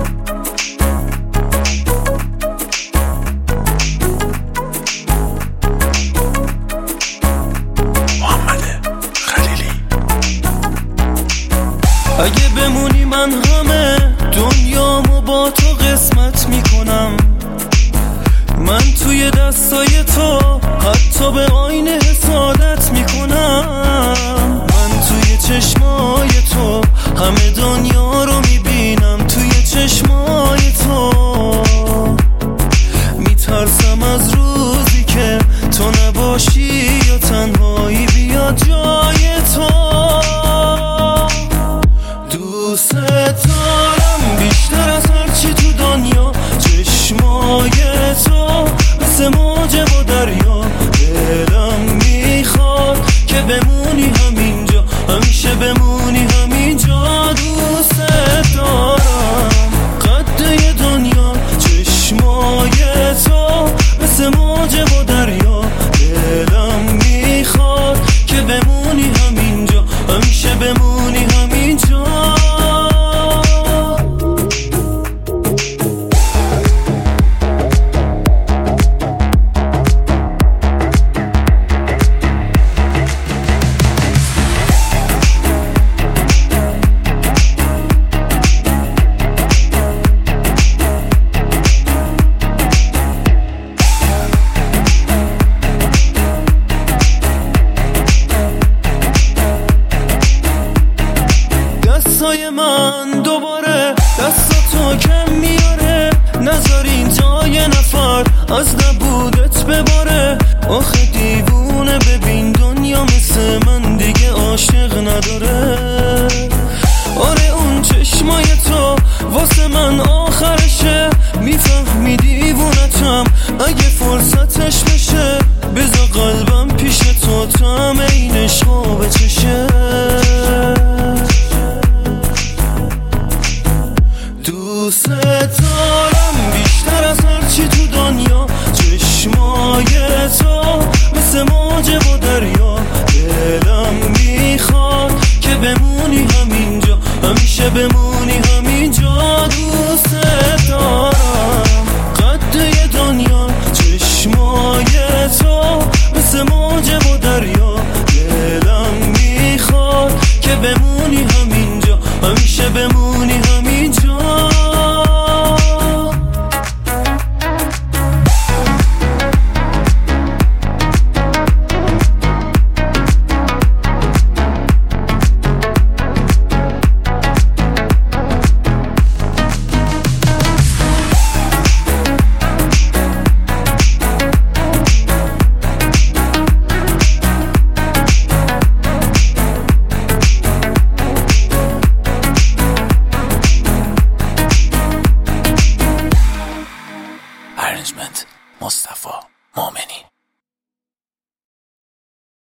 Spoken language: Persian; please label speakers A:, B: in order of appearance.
A: اگه بمونی من همه دنیامو با تو قسمت میکنم. من توی دستای تو حتی به آینه حسادت میکنم. من توی چشمای تو همه دنیا رو میبینم. توی چشمای تو میترسم از روزی که تو نباشی یا تنهایی بیاد جای تو. دوست دارم بیشتر از هرچی تو دنیا. چشمای تو مثل موج و دریا. دلم میخواد که بمونی همینجا، همیشه بمونی همینجا. دوست دارم قد دنیا. چشمای تو مثل موج و دریا. دلم میخواد که بمونی همینجا، همیشه بمونی همینجا. دستای من دوباره دستاتو کم میاره. نذارین جای نفر از نبودت بباره. آخه دیوونه ببین دنیا مثل من دیگه عاشق نداره. آره اون چشمای تو واسه من آخرشه. میفهمی دیوونتم اگه فرصتش بشه. بذار قلبم پیش تو تا همه این عشقا بچشه. دوست دارم بیشتر از هرچی تو دنیا. چشمای تو مثل موج و دریا. دلم میخواد که بمونی همینجا، همیشه بمونی همینجا. دوست دارم قد دنیا. چشمای تو مثل موج و دریا. دلم میخواد که بمونی همینجا، همیشه بمونی همینجا.
B: Arrangement مصطفی مومنی.